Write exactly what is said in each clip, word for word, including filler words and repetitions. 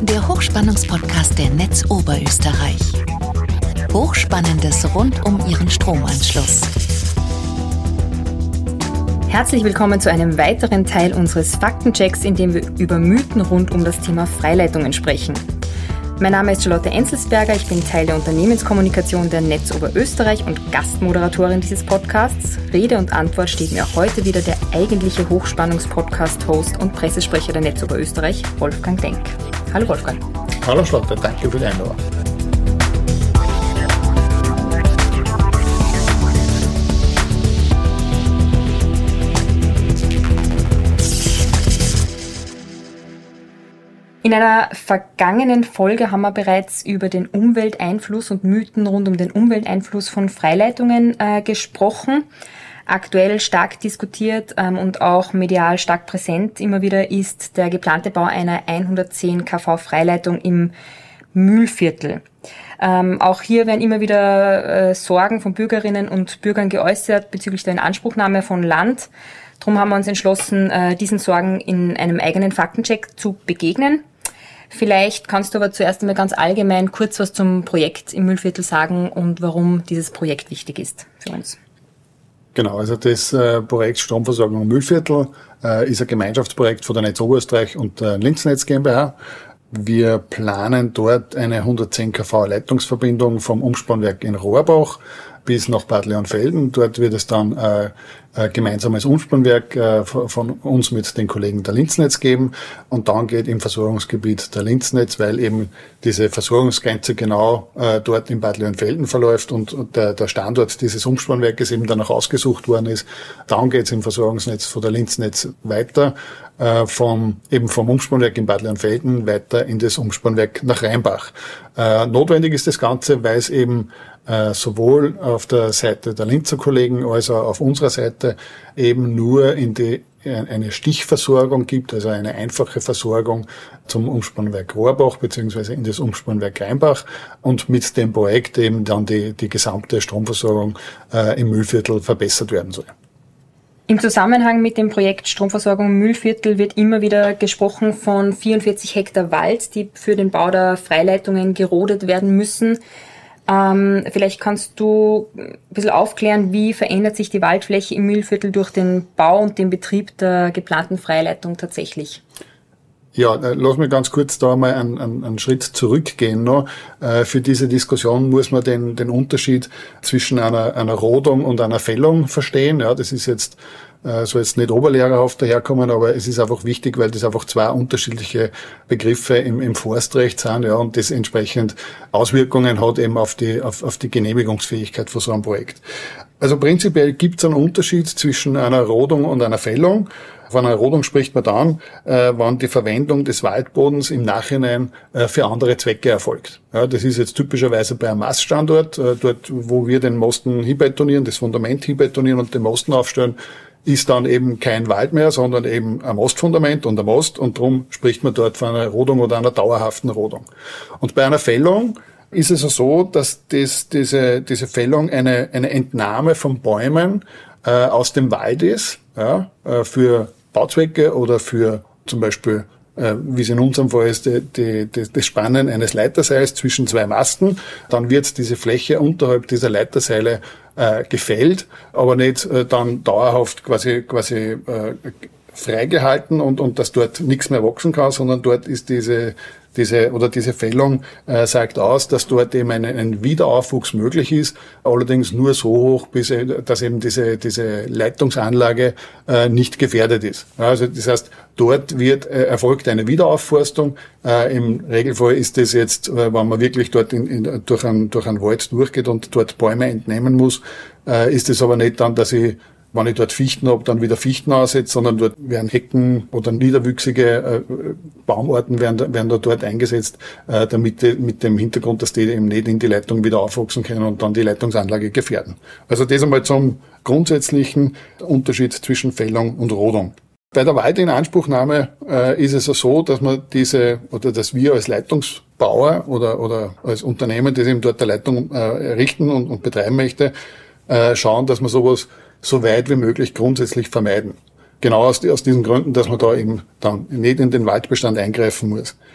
der Hochspannungspodcast der Netz Oberösterreich. Hochspannendes rund um Ihren Stromanschluss. Herzlich willkommen zu einem weiteren Teil unseres Faktenchecks, in dem wir über Mythen rund um das Thema Freileitungen sprechen. Mein Name ist Charlotte Enzelsberger, ich bin Teil der Unternehmenskommunikation der Netz Oberösterreich und Gastmoderatorin dieses Podcasts. Rede und Antwort steht mir auch heute wieder der eigentliche Hochspannungspodcast-Host und Pressesprecher der Netz Oberösterreich, Wolfgang Denk. Hallo Wolfgang. Hallo Charlotte, danke für die Einladung. In einer vergangenen Folge haben wir bereits über den Umwelteinfluss und Mythen rund um den Umwelteinfluss von Freileitungen äh, gesprochen. Aktuell stark diskutiert ähm, und auch medial stark präsent immer wieder ist der geplante Bau einer hundertzehn Kilovolt Freileitung im Mühlviertel. Ähm, auch hier werden immer wieder äh, Sorgen von Bürgerinnen und Bürgern geäußert bezüglich der Inanspruchnahme von Land. Darum haben wir uns entschlossen, äh, diesen Sorgen in einem eigenen Faktencheck zu begegnen. Vielleicht kannst du aber zuerst einmal ganz allgemein kurz was zum Projekt im Mühlviertel sagen und warum dieses Projekt wichtig ist für uns. Genau, also das äh, Projekt Stromversorgung im Mühlviertel äh, ist ein Gemeinschaftsprojekt von der Netz Oberösterreich und der Linznetz GmbH. Wir planen dort eine hundertzehn Kilovolt Leitungsverbindung vom Umspannwerk in Rohrbach bis nach Bad Leonfelden. Dort wird es dann äh, ein gemeinsames Umspannwerk äh, von uns mit den Kollegen der Linznetz geben. Und dann geht im Versorgungsgebiet der Linznetz, weil eben diese Versorgungsgrenze genau äh, dort in Bad Leonfelden verläuft und, und der, der Standort dieses Umspannwerkes eben danach ausgesucht worden ist. Dann geht es im Versorgungsnetz von der Linznetz weiter, äh, vom, eben vom Umspannwerk in Bad Leonfelden weiter in das Umspannwerk nach Rheinbach. Äh, notwendig ist das Ganze, weil es eben äh, sowohl auf der Seite der Linzer Kollegen als auch auf unserer Seite eben nur in die eine Stichversorgung gibt, also eine einfache Versorgung zum Umspannwerk Rohrbach beziehungsweise in das Umspannwerk Rheinbach und mit dem Projekt eben dann die, die gesamte Stromversorgung äh, im Mühlviertel verbessert werden soll. Im Zusammenhang mit dem Projekt Stromversorgung im Mühlviertel wird immer wieder gesprochen von vierundvierzig Hektar Wald, die für den Bau der Freileitungen gerodet werden müssen. Ähm, vielleicht kannst du ein bisschen aufklären, wie verändert sich die Waldfläche im Mühlviertel durch den Bau und den Betrieb der geplanten Freileitung tatsächlich? Ja, lass mich ganz kurz da mal einen, einen, einen Schritt zurückgehen noch. Äh, für diese Diskussion muss man den, den Unterschied zwischen einer, einer Rodung und einer Fällung verstehen. Ja, das ist jetzt, äh, soll jetzt nicht oberlehrerhaft daherkommen, aber es ist einfach wichtig, weil das einfach zwei unterschiedliche Begriffe im, im Forstrecht sind, ja, und das entsprechend Auswirkungen hat eben auf die, auf, auf die Genehmigungsfähigkeit von so einem Projekt. Also prinzipiell gibt es einen Unterschied zwischen einer Rodung und einer Fällung. Von einer Rodung spricht man dann, äh, wann die Verwendung des Waldbodens im Nachhinein äh, für andere Zwecke erfolgt. Ja, das ist jetzt typischerweise bei einem Maststandort, äh, dort wo wir den Mosten hinbetonieren, das Fundament hinbetonieren und den Mosten aufstellen, ist dann eben kein Wald mehr, sondern eben ein Mostfundament und ein Most, und darum spricht man dort von einer Rodung oder einer dauerhaften Rodung. Und bei einer Fällung ist es so, dass das, diese, diese Fällung eine, eine Entnahme von Bäumen äh, aus dem Wald ist, ja, äh, für Bauzwecke oder für zum Beispiel, äh, wie es in unserem Fall ist, die, die, die, das Spannen eines Leiterseils zwischen zwei Masten. Dann wird diese Fläche unterhalb dieser Leiterseile äh, gefällt, aber nicht äh, dann dauerhaft quasi quasi äh, freigehalten und, und dass dort nichts mehr wachsen kann, sondern dort ist diese diese oder diese Fällung äh, sagt aus, dass dort eben ein, ein Wiederaufwuchs möglich ist, allerdings nur so hoch, bis dass eben diese diese Leitungsanlage äh, nicht gefährdet ist. Also das heißt, dort wird äh, erfolgt eine Wiederaufforstung. Äh, Im Regelfall ist das jetzt, äh, wenn man wirklich dort in, in, durch einen durch einen Wald durchgeht und dort Bäume entnehmen muss, äh, ist es aber nicht dann, dass ich, wenn ich dort Fichten habe, dann wieder Fichten aussetze, sondern dort werden Hecken oder niederwüchsige äh, Baumarten werden, werden da dort eingesetzt, äh, damit die, mit dem Hintergrund, dass die eben nicht in die Leitung wieder aufwachsen können und dann die Leitungsanlage gefährden. Also das einmal zum grundsätzlichen Unterschied zwischen Fällung und Rodung. Bei der Waldinanspruchnahme äh, ist es so, dass man diese, oder dass wir als Leitungsbauer oder, oder als Unternehmen, das eben dort eine Leitung äh, errichten und, und betreiben möchte, äh, schauen, dass man sowas so weit wie möglich grundsätzlich vermeiden. Genau aus, aus diesen Gründen, dass man da eben dann nicht in den Waldbestand eingreifen muss.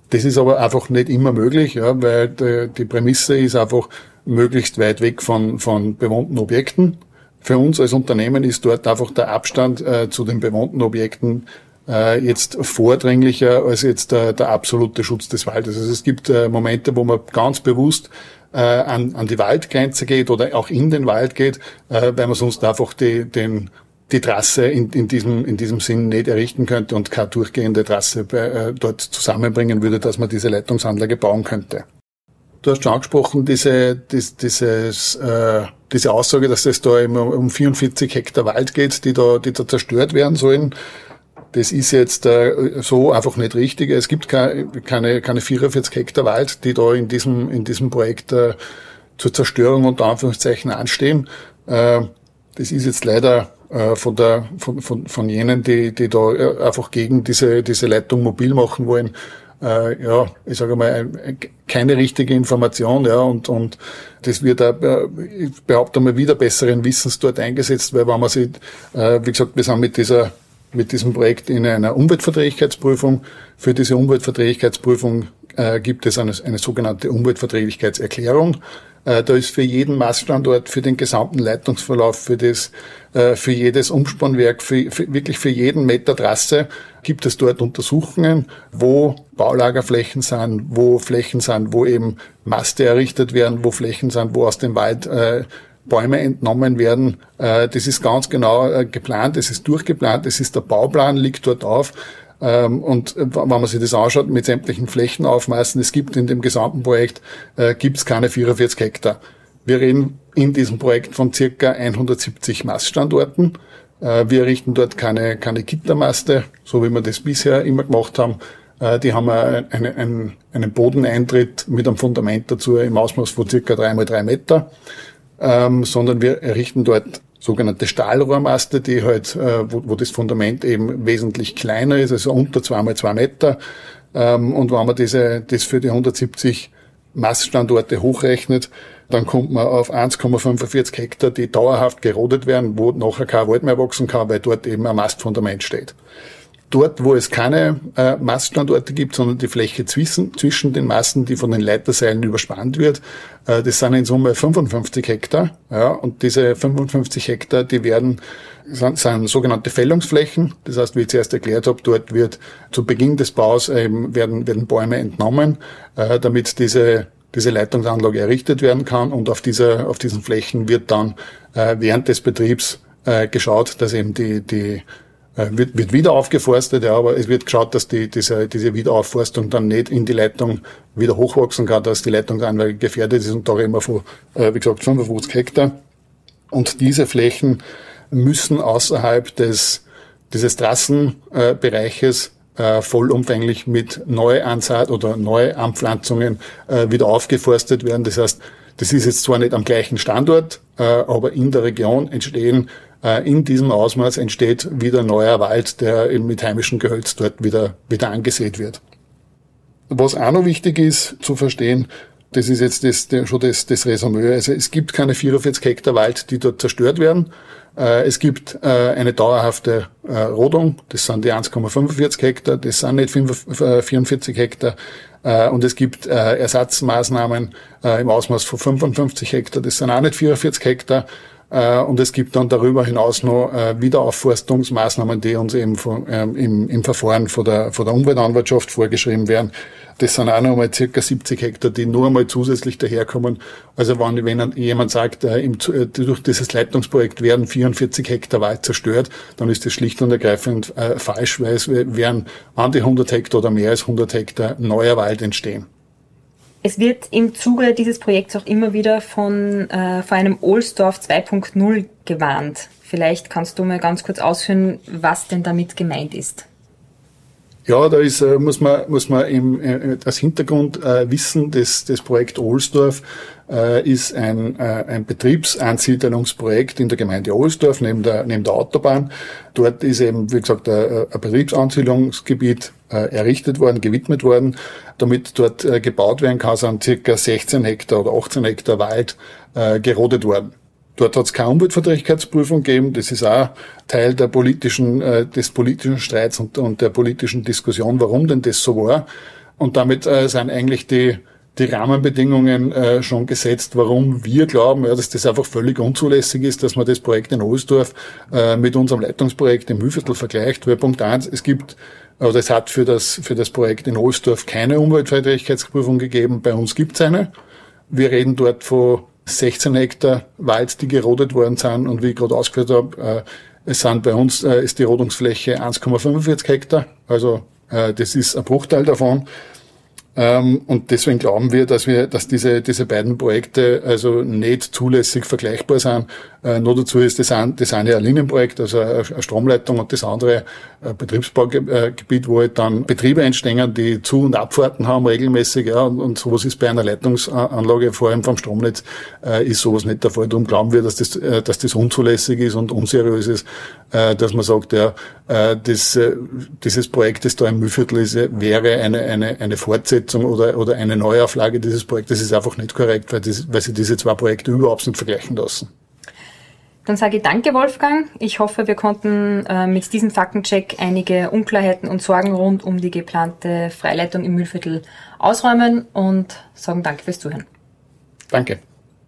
Das ist aber einfach nicht immer möglich, ja, weil die, die Prämisse ist einfach möglichst weit weg von, von bewohnten Objekten. Für uns als Unternehmen ist dort einfach der Abstand äh, zu den bewohnten Objekten äh, jetzt vordringlicher als jetzt äh, der absolute Schutz des Waldes. Also es gibt äh, Momente, wo man ganz bewusst äh, an, an die Waldgrenze geht oder auch in den Wald geht, äh, weil man sonst einfach die, den, die Trasse in, in diesem, in diesem Sinn nicht errichten könnte und keine durchgehende Trasse bei, äh, dort zusammenbringen würde, dass man diese Leitungsanlage bauen könnte. Du hast schon angesprochen, diese, dies, dieses, äh, diese Aussage, dass es da immer um vierundvierzig Hektar Wald geht, die da, die da zerstört werden sollen. Das ist jetzt äh, so einfach nicht richtig. Es gibt keine, keine, keine vierundvierzig Hektar Wald, die da in diesem, in diesem Projekt äh, zur Zerstörung unter Anführungszeichen anstehen. Äh, das ist jetzt leider äh, von der, von, von, von jenen, die, die da einfach gegen diese, diese Leitung mobil machen wollen, Äh, ja, ich sage mal, keine richtige Information, ja, und, und das wird auch, äh, ich behaupte mal, wieder besseren Wissens dort eingesetzt, weil wenn man sich, äh, wie gesagt, wir sind mit dieser, mit diesem Projekt in einer Umweltverträglichkeitsprüfung. Für diese Umweltverträglichkeitsprüfung äh, gibt es eine, eine sogenannte Umweltverträglichkeitserklärung. Äh, da ist für jeden Maststandort, für den gesamten Leitungsverlauf, für das, äh, für jedes Umspannwerk, für, für, wirklich für jeden Meter Trasse gibt es dort Untersuchungen, wo Baulagerflächen sind, wo Flächen sind, wo eben Maste errichtet werden, wo Flächen sind, wo aus dem Wald äh, Bäume entnommen werden. Äh, das ist ganz genau äh, geplant, es ist durchgeplant, es ist der Bauplan, liegt dort auf. Ähm, und wenn man sich das anschaut, mit sämtlichen Flächenaufmaßen, es gibt in dem gesamten Projekt, äh, gibt es keine vierundvierzig Hektar. Wir reden in diesem Projekt von circa hundertsiebzig Maststandorten. Äh, wir errichten dort keine, keine Gittermaste, so wie wir das bisher immer gemacht haben. Äh, die haben eine, eine, einen Bodeneintritt mit einem Fundament dazu im Ausmaß von circa drei mal drei Meter. Ähm, sondern wir errichten dort sogenannte Stahlrohrmaste, die halt, äh, wo, wo das Fundament eben wesentlich kleiner ist, also unter zwei mal zwei Meter. Ähm, und wenn man diese, das für die hundertsiebzig Maststandorte hochrechnet, dann kommt man auf eins Komma fünfundvierzig Hektar, die dauerhaft gerodet werden, wo nachher kein Wald mehr wachsen kann, weil dort eben ein Mastfundament steht. Dort, wo es keine äh, Maststandorte gibt, sondern die Fläche zwischen, zwischen den Masten, die von den Leiterseilen überspannt wird, äh, das sind in Summe fünfundfünfzig Hektar. Ja, und diese fünfundfünfzig Hektar, die werden sind, sind sogenannte Fällungsflächen. Das heißt, wie ich zuerst erklärt habe, dort wird zu Beginn des Baus ähm, werden, werden Bäume entnommen, äh, damit diese diese Leitungsanlage errichtet werden kann. Und auf dieser auf diesen Flächen wird dann äh, während des Betriebs äh, geschaut, dass eben die die Wird, wird wieder aufgeforstet, ja, aber es wird geschaut, dass die, diese, diese Wiederaufforstung dann nicht in die Leitung wieder hochwachsen kann, dass die Leitungsanlage gefährdet ist, und da reden wir von, äh, wie gesagt, fünfundfünfzig Hektar. Und diese Flächen müssen außerhalb des, dieses Trassenbereiches äh, vollumfänglich mit Neuansaat oder Neuanpflanzungen äh, wieder aufgeforstet werden. Das heißt, das ist jetzt zwar nicht am gleichen Standort, äh, aber in der Region entstehen in diesem Ausmaß entsteht wieder neuer Wald, der eben mit heimischem Gehölz dort wieder, wieder angesät wird. Was auch noch wichtig ist zu verstehen, das ist jetzt das, der, schon das, das Resümee. Also es gibt keine vierundvierzig Hektar Wald, die dort zerstört werden. Es gibt eine dauerhafte Rodung, das sind die eins Komma fünfundvierzig Hektar, das sind nicht vierundvierzig Hektar. Und es gibt Ersatzmaßnahmen im Ausmaß von fünfundfünfzig Hektar, das sind auch nicht vierundvierzig Hektar. Und es gibt dann darüber hinaus noch äh, Wiederaufforstungsmaßnahmen, die uns eben von, ähm, im, im Verfahren von der, von der Umweltanwaltschaft vorgeschrieben werden. Das sind auch noch einmal circa siebzig Hektar, die nur einmal zusätzlich daherkommen. Also wenn, wenn jemand sagt, äh, im, äh, durch dieses Leitungsprojekt werden vierundvierzig Hektar Wald zerstört, dann ist das schlicht und ergreifend äh, falsch, weil es werden an die hundert Hektar oder mehr als hundert Hektar neuer Wald entstehen. Es wird im Zuge dieses Projekts auch immer wieder von, äh, von einem Ohlsdorf zwei Punkt null gewarnt. Vielleicht kannst du mal ganz kurz ausführen, was denn damit gemeint ist. Ja, da ist, äh, muss man, muss man im, äh, als Hintergrund äh, wissen, dass das Projekt Ohlsdorf äh, ist ein, äh, ein Betriebsansiedelungsprojekt in der Gemeinde Ohlsdorf neben der, neben der Autobahn. Dort ist eben, wie gesagt, ein, ein Betriebsansiedlungsgebiet äh, errichtet worden, gewidmet worden. Damit dort äh, gebaut werden kann, sind circa sechzehn Hektar oder achtzehn Hektar Wald äh, gerodet worden. Dort hat es keine Umweltverträglichkeitsprüfung gegeben. Das ist auch Teil der politischen, äh, des politischen Streits und, und der politischen Diskussion, warum denn das so war. Und damit äh, sind eigentlich die die Rahmenbedingungen äh, schon gesetzt, warum wir glauben, ja, dass das einfach völlig unzulässig ist, dass man das Projekt in Ohlsdorf äh, mit unserem Leitungsprojekt im Mühlviertel vergleicht. Weil Punkt eins, es gibt, oder es hat für das für das Projekt in Ohlsdorf keine Umweltverträglichkeitsprüfung gegeben. Bei uns gibt es eine. Wir reden dort von sechzehn Hektar Wald, die gerodet worden sind. Und wie ich gerade ausgeführt habe, äh, es sind bei uns äh, ist die Rodungsfläche eins Komma fünfundvierzig Hektar. Also äh, das ist ein Bruchteil davon. Ähm, und deswegen glauben wir, dass wir, dass diese, diese beiden Projekte also nicht zulässig vergleichbar sind. Äh, nur dazu ist das, ein, das eine ein Linienprojekt, also eine Stromleitung, und das andere ein Betriebsbaugebiet, wo halt dann Betriebe entstehen, die Zu- und Abfahrten haben regelmäßig, ja, und, und sowas ist bei einer Leitungsanlage, vor allem vom Stromnetz, äh, ist sowas nicht der Fall. Darum glauben wir, dass das, äh, dass das unzulässig ist und unseriös ist, äh, dass man sagt, ja, äh, das, äh, dieses Projekt, das da im Mühlviertel ist, wäre eine, eine, eine Fortsetzung oder, oder eine Neuauflage dieses Projektes. Das ist einfach nicht korrekt, weil, das, weil sie diese zwei Projekte überhaupt nicht vergleichen lassen. Dann sage ich danke, Wolfgang. Ich hoffe, wir konnten äh, mit diesem Faktencheck einige Unklarheiten und Sorgen rund um die geplante Freileitung im Mühlviertel ausräumen und sagen danke fürs Zuhören. Danke.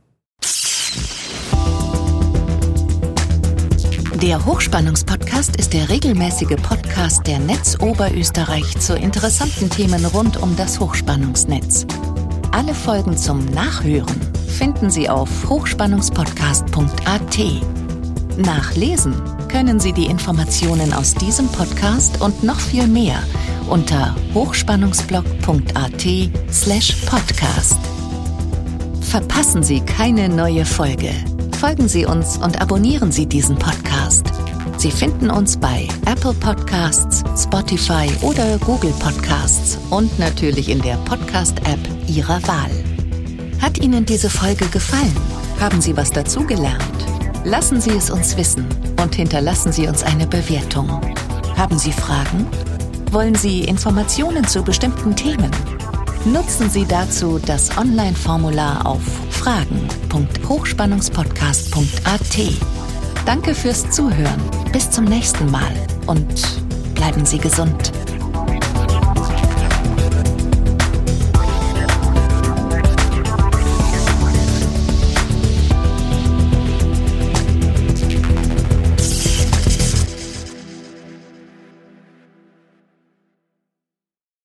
Der Hochspannungspodcast ist der regelmäßige Podcast der Netz Oberösterreich zu interessanten Themen rund um das Hochspannungsnetz. Alle Folgen zum Nachhören finden Sie auf hochspannungspodcast punkt a t. Nachlesen können Sie die Informationen aus diesem Podcast und noch viel mehr unter hochspannungsblog punkt a t slash podcast. Verpassen Sie keine neue Folge. Folgen Sie uns und abonnieren Sie diesen Podcast. Sie finden uns bei Apple Podcasts, Spotify oder Google Podcasts und natürlich in der Podcast-App Ihrer Wahl. Hat Ihnen diese Folge gefallen? Haben Sie was dazugelernt? Lassen Sie es uns wissen und hinterlassen Sie uns eine Bewertung. Haben Sie Fragen? Wollen Sie Informationen zu bestimmten Themen? Nutzen Sie dazu das Online-Formular auf fragen punkt hochspannungspodcast punkt a t. Danke fürs Zuhören. Bis zum nächsten Mal und bleiben Sie gesund.